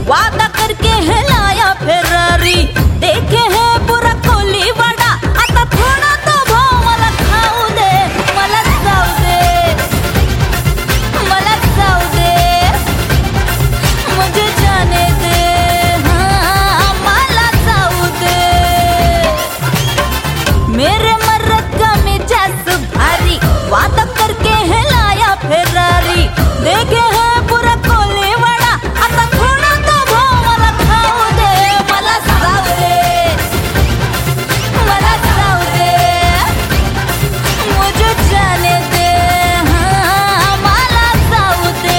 वादा करके है लाया फेरारी, देखे है पूरा कोलीवाडा, आता थोडा तो भाव मला खाऊ दे, मला जाऊ दे, मला जाऊ दे, मुझे जाने दे, हाँ मला जाऊ दे। मेरे मर्द का मिजाज भारी, वादा करके है लाया फेरारी, देखे है पूरा कोलीवाडा, आता थोडा तो भाव मला खाऊ दे, मला जाऊ दे, मला जाऊ दे, मुझे जाने दे, हाँ मला जाऊ दे।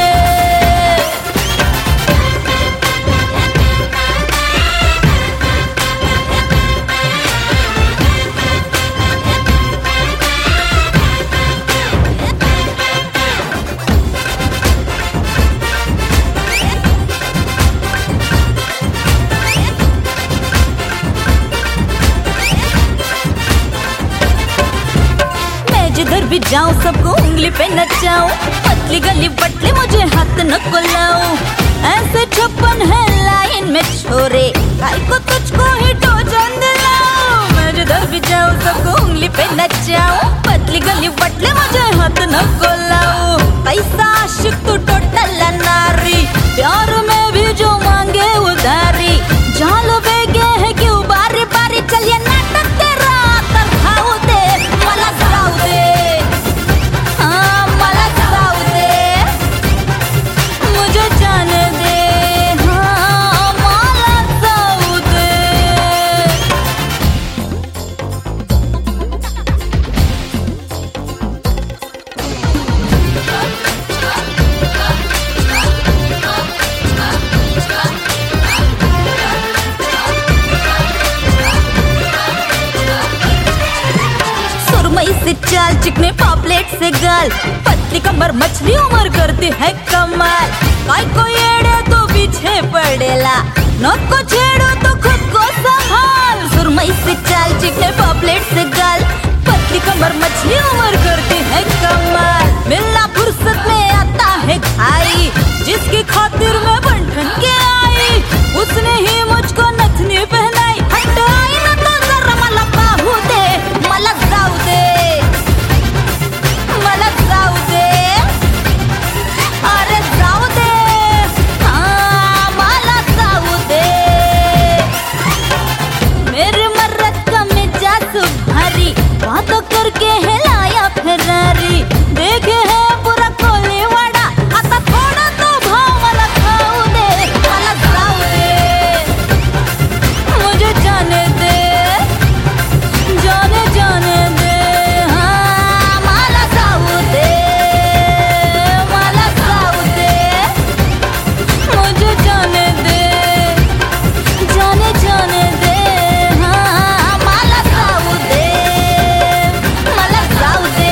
जिधर भी जाऊं सबको उंगली पे नचाऊं, पतली गली बटली मुझे हाथ न कुलाऊं, ऐसे 56 है लाइन में छोरे, काई को तुझको ही टोचन दिलाऊं। मैं जिधर भी जाऊं सबको उंगली पे नचाऊं, पतली गली बटली मुझे हाथ न कुलाऊं। पैसा आशिक तू टोटल नारी, प्यार में भी जो मांगे उधारी, जाल बेगे है क्यों बारी बारी, चलिए नाटक तेरा तर खाऊ दे, मला जाऊ दे, हाँ मला जाऊ दे, मुझे जाने दे, हाँ मला जाऊ दे। सुरमई से चाल, चिकने पापलेट से गाल, पतली कमर मछली उमर करती है कमाल, काय को येड़े तो पीछे पड़ेला, नौत को छेड़ो तो खुद को संभाल। सुरमई से चाल, चिकने पापलेट से गाल, पतली कमर मछली उमर करती है कमाल, मिलना फुर्सत में आता है खाई, जिसकी खातिर मैं बंठन के आई, उसने ही मुझको नथनी पहनाई, हट आई ना तो जरा मला पाहू दे, मला जाऊ दे, मला जाऊ दे, अरे जाऊ दे, हाँ मला जाऊ दे। मेरे मर्द का मिजाज भारी, बातों करके है लाया फेरारी, देखे है पूरा कोलीवाडा, आता थोडा तो भाव मला खाऊ दे, मला जाऊ दे, मुझे जाने दे, जाने जाने दे, हाँ मला जाऊ दे, मला जाऊ दे, मुझे जाने दे, जाने जाने दे, हाँ मला जाऊ दे, मला जाऊ दे,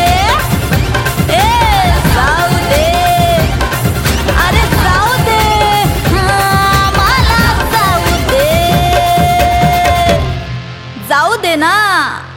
जाऊ दे, अरे जाऊ दे, हाँ मला जाऊ दे, जाऊ दे ना।